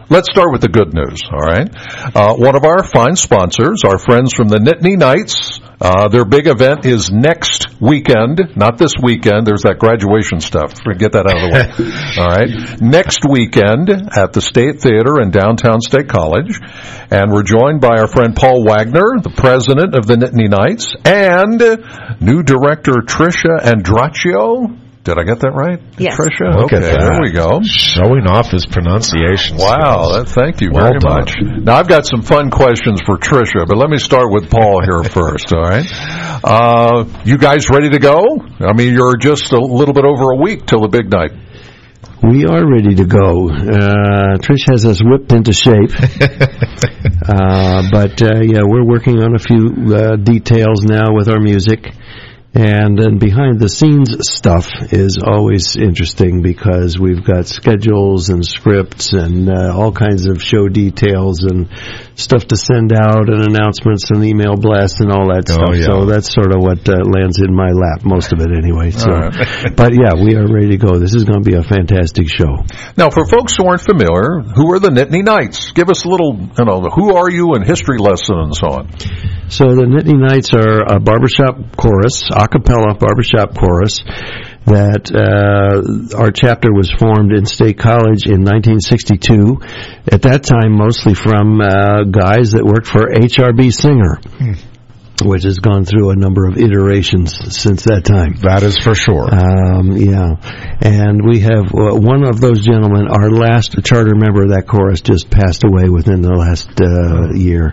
let's start with the good news, all right? One of our fine sponsors, our friends from the Nittany Knights, their big event is next weekend, not this weekend. There's that graduation stuff. Get that out of the way. All right. Next weekend at the State Theater in downtown State College. And we're joined by our friend Paul Wagner, the president of the Nittany Knights, and new director Tricia Andraccio. Did I get that right? Yes. Tricia? Okay, there we go. Showing off his pronunciation. Wow, thank you very much. Now, I've got some fun questions for Tricia, but let me start with Paul here first, all right? You guys ready to go? I mean, you're just a little bit over a week till the big night. We are ready to go. Trish has us whipped into shape. But we're working on a few details now with our music. And then behind-the-scenes stuff is always interesting because we've got schedules and scripts and all kinds of show details and stuff to send out and announcements and email blasts and all that stuff. Yeah. So that's sort of what lands in my lap, most of it anyway. So, right. But, yeah, we are ready to go. This is going to be a fantastic show. Now, for folks who aren't familiar, who are the Nittany Knights? Give us a little, who are you and history lesson and so on. So the Nittany Knights are a barbershop chorus, a cappella barbershop chorus that our chapter was formed in State College in 1962. At that time, mostly from guys that worked for HRB Singer, which has gone through a number of iterations since that time. That is for sure. And we have one of those gentlemen, our last charter member of that chorus, just passed away within the last year.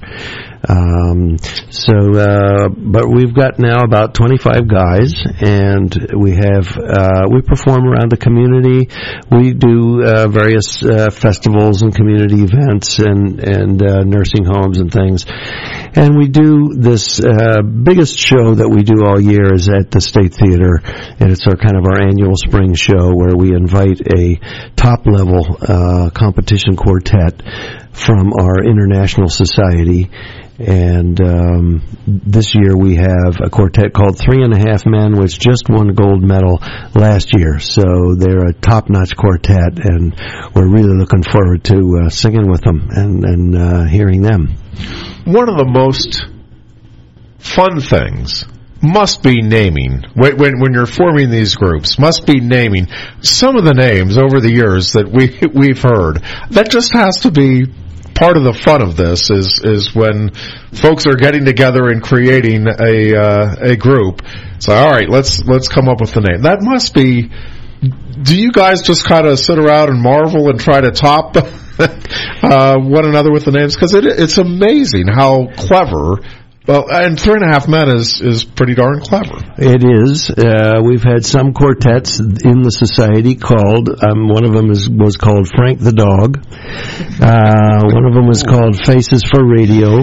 But we've got now about 25 guys, and we perform around the community. We do various festivals and community events and nursing homes and things. And we do this biggest show that we do all year is at the State Theater, and it's our kind of our annual spring show where we invite a top-level competition quartet from our international society. And this year we have a quartet called 3.5 Men, which just won gold medal last year. So they're a top-notch quartet, and we're really looking forward to singing with them and hearing them. One of the most fun things must be naming, when you're forming these groups, must be naming some of the names over the years that we've heard. That just has to be part of the fun of this is when folks are getting together and creating a group. So, all right, let's come up with the name. That must be. Do you guys just kind of sit around and marvel and try to top one another with the names? Because it's amazing how clever. Well, and 3.5 Men is pretty darn clever. It is. We've had some quartets in the society called, one of them was called Frank the Dog. One of them was called Faces for Radio.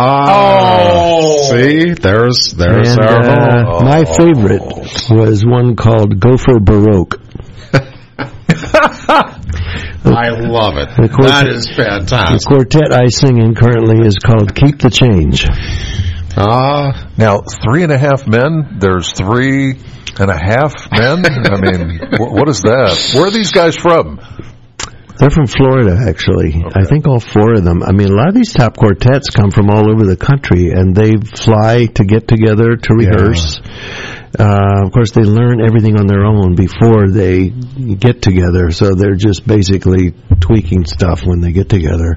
See? There's our my favorite was one called Gopher Baroque. I love it. That is fantastic. The quartet I sing in currently is called Keep the Change. Now 3.5 Men, there's 3.5 men? I mean, what is that? Where are these guys from? They're from Florida, actually. Okay. I think all 4 of them. I mean, a lot of these top quartets come from all over the country, and they fly to get together to rehearse. Yeah. Of course, they learn everything on their own before they get together, so they're just basically tweaking stuff when they get together.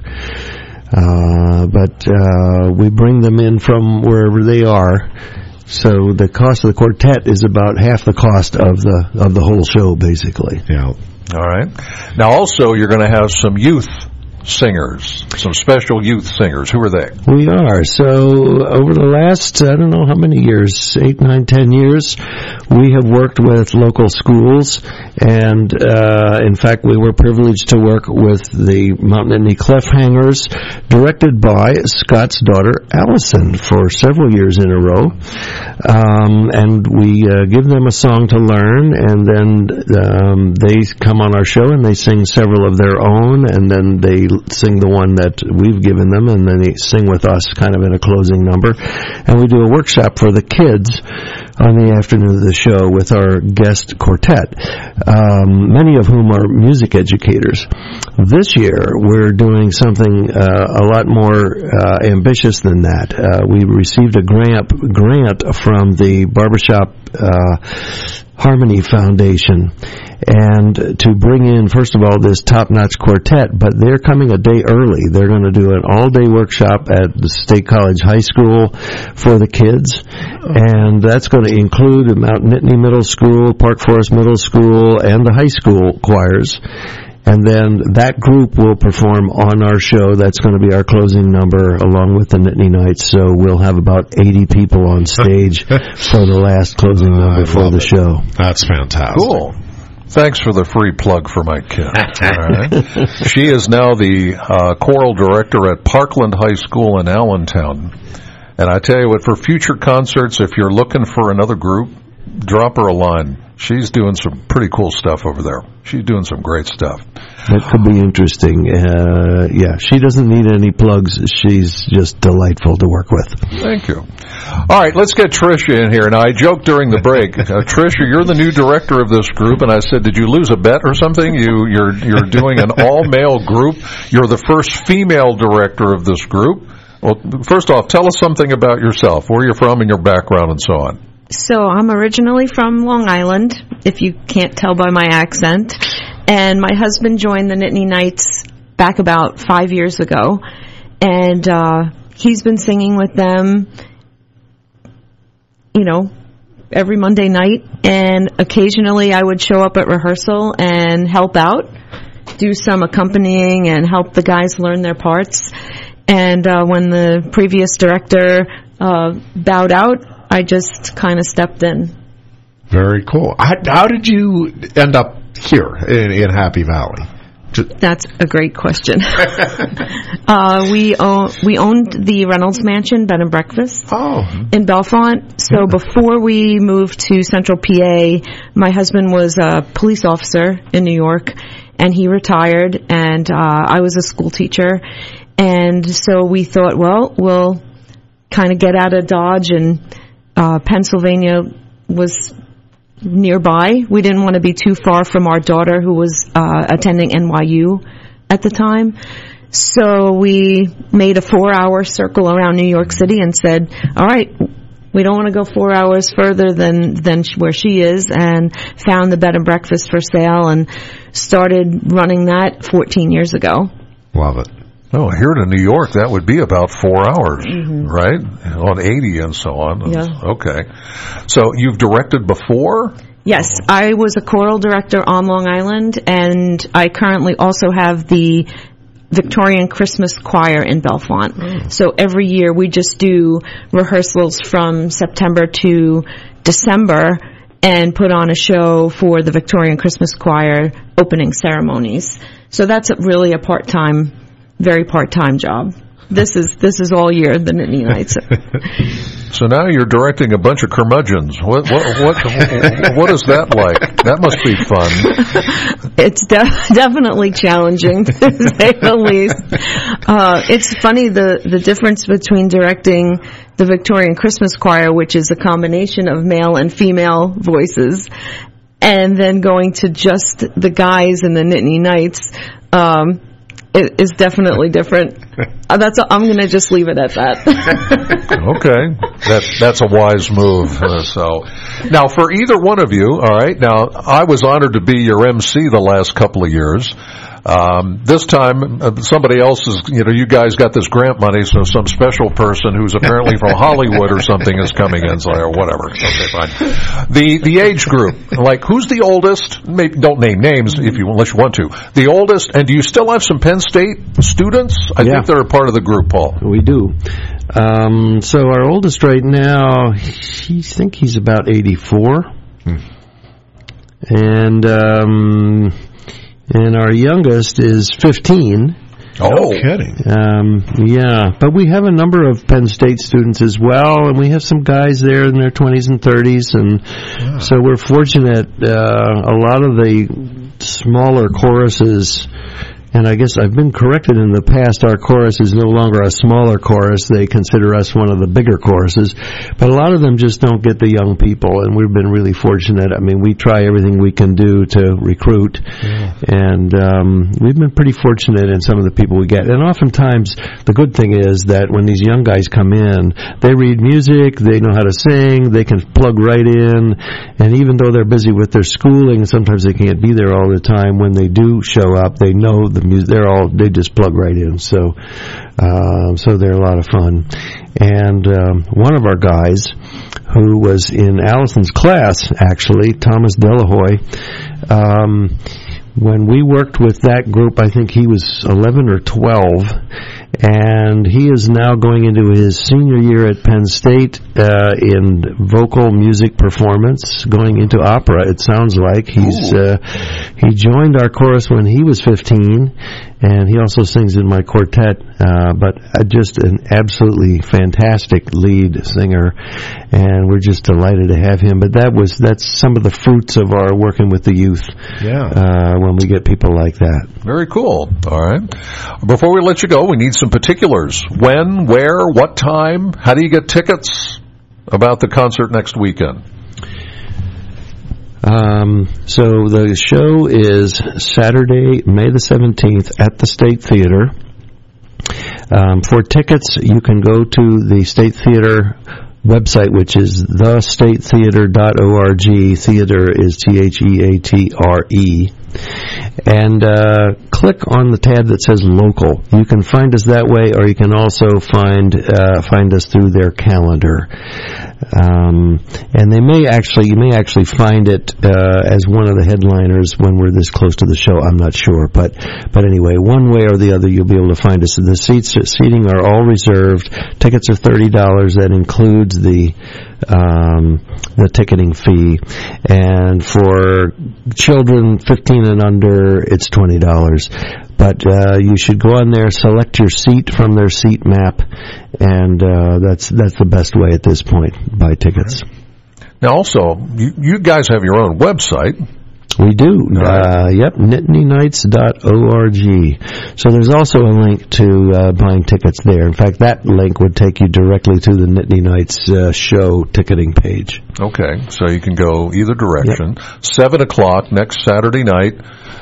But we bring them in from wherever they are, so the cost of the quartet is about half the cost of the whole show, basically. Yeah. All right. Now, also, you're going to have some youth singers, some special youth singers. Who are they? We are. So over the last, I don't know how many years, 8, 9, 10 years, we have worked with local schools, and in fact we were privileged to work with the Mount Nittany Cliffhangers, directed by Scott's daughter Allison for several years in a row. And we give them a song to learn, and then they come on our show and they sing several of their own, and then they sing the one that we've given them, and then they sing with us kind of in a closing number. And we do a workshop for the kids on the afternoon of the show with our guest quartet, many of whom are music educators. This year, we're doing something a lot more ambitious than that. We received a grant from the Barbershop Harmony Foundation, and to bring in, first of all, this top-notch quartet, but they're coming a day early. They're going to do an all-day workshop at the State College High School for the kids, and that's going to include Mount Nittany Middle School, Park Forest Middle School, and the high school choirs. And then that group will perform on our show. That's going to be our closing number along with the Nittany Knights. So we'll have about 80 people on stage for the last closing number for the show. That's fantastic. Cool. Thanks for the free plug for my kid. All right. She is now the choral director at Parkland High School in Allentown. And I tell you what, for future concerts, if you're looking for another group, drop her a line. She's doing some pretty cool stuff over there. She's doing some great stuff. That could be interesting. Yeah, she doesn't need any plugs. She's just delightful to work with. Thank you. All right, let's get Tricia in here. Now, I joked during the break, Tricia, you're the new director of this group, and I said, did you lose a bet or something? You're doing an all-male group. You're the first female director of this group. Well, first off, tell us something about yourself, where you're from and your background and so on. So I'm originally from Long Island, if you can't tell by my accent, and my husband joined the Nittany Knights back about 5 years ago, and he's been singing with them, every Monday night, and occasionally I would show up at rehearsal and help out, do some accompanying and help the guys learn their parts. And when the previous director bowed out, I just kind of stepped in. Very cool. How did you end up here in Happy Valley? That's a great question. We owned the Reynolds Mansion Bed and Breakfast in Bellefonte. So before we moved to Central PA, my husband was a police officer in New York, and he retired, and I was a school teacher. And so we thought, well, we'll kind of get out of Dodge, and Pennsylvania was nearby. We didn't want to be too far from our daughter, who was attending NYU at the time. So we made a 4-hour circle around New York City and said, all right, we don't want to go 4 hours further than where she is, and found the bed and breakfast for sale and started running that 14 years ago. Love it. Oh, here to New York, that would be about 4 hours, right? On 80 and so on. Yeah. Okay. So you've directed before? Yes, I was a choral director on Long Island, and I currently also have the Victorian Christmas Choir in Bellefonte. So every year we just do rehearsals from September to December and put on a show for the Victorian Christmas Choir opening ceremonies. So that's really a very part-time job. This is all year, the Nittany Knights. So now you're directing a bunch of curmudgeons. What is that like? That must be fun. It's definitely challenging, to say the least. It's funny, the difference between directing the Victorian Christmas Choir, which is a combination of male and female voices, and then going to just the guys in the Nittany Knights. It is definitely different. I'm going to just leave it at that. Okay. That's a wise move. So now for either one of you, all right, now I was honored to be your MC the last couple of years. This time, somebody else is, you guys got this grant money, so some special person who's apparently from Hollywood or something is coming in, or whatever. Okay, fine. The age group, like, who's the oldest? Maybe don't name names unless you want to. The oldest, and do you still have some Penn State students? I think they're a part of the group, Paul. We do. So our oldest right now, I think he's about 84. And our youngest is 15. Oh, no kidding. Yeah, but we have a number of Penn State students as well, and we have some guys there in their 20s and 30s, and so we're fortunate. A lot of the smaller choruses And I guess I've been corrected in the past. Our chorus is no longer a smaller chorus. They consider us one of the bigger choruses. But a lot of them just don't get the young people, and we've been really fortunate. I mean, we try everything we can do to recruit, and we've been pretty fortunate in some of the people we get. And oftentimes, the good thing is that when these young guys come in, they read music, they know how to sing, they can plug right in, and even though they're busy with their schooling, sometimes they can't be there all the time. When they do show up, they know the music. They just plug right in. So they're a lot of fun. And one of our guys, who was in Allison's class, actually, Thomas Delahoy, when we worked with that group, I think he was 11 or 12, and he is now going into his senior year at Penn State in vocal music performance, going into opera, it sounds like. He joined our chorus when he was 15, and he also sings in my quartet, but just an absolutely fantastic lead singer, and we're just delighted to have him. But that's some of the fruits of our working with the youth, when we get people like that. Very cool. All right. Before we let you go, we need some particulars. When, where, what time, how do you get tickets about the concert next weekend? So the show is Saturday, May the 17th at the State Theater. For tickets, you can go to the State Theater website, which is thestatetheater.org. Theater is THEATRE. And click on the tab that says local. You can find us that way, or you can also find us through their calendar. And you may actually find it as one of the headliners when we're this close to the show. I'm not sure, but anyway, one way or the other, you'll be able to find us. The seating are all reserved. Tickets are $30. That includes the ticketing fee, and for children 15 and under, it's $20. But you should go on there, select your seat from their seat map, and that's the best way at this point. Buy tickets. Now, also, you guys have your own website. We do. Yep, nittanynights.org. So there's also a link to buying tickets there. In fact, that link would take you directly to the Nittany Nights show ticketing page. Okay, so you can go either direction. Yep. 7 o'clock next Saturday night.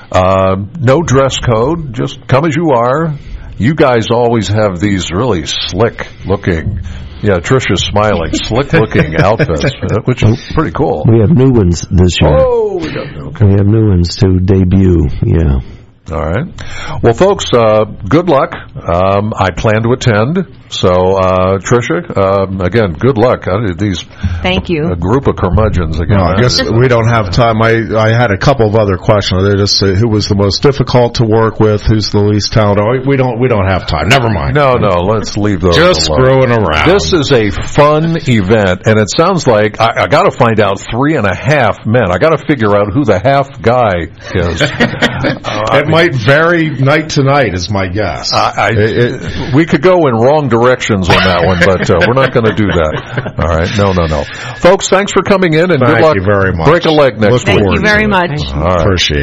No dress code, just come as you are. You guys always have these really slick-looking... Yeah, Trisha's smiling. Slick-looking outfits, which is pretty cool. We have new ones this year. Oh, we have new ones to debut, yeah. All right. Well, folks, good luck. I plan to attend. So, Tricia, again, good luck. Thank you. A group of curmudgeons again. No, I guess we don't have time. I had a couple of other questions. They just say who was the most difficult to work with, who's the least talented. We don't have time. Never mind. No, let's leave those just alone. Screwing around. This is a fun event, and it sounds like I got to find out 3.5 men. I got to figure out who the half guy is. It might vary night to night, is my guess. We could go in wrong directions on that one, but we're not going to do that. All right, no. Folks, thanks for coming in, and good luck. Thank you very much. Break a leg next week. Thank you very much. All right. Appreciate it.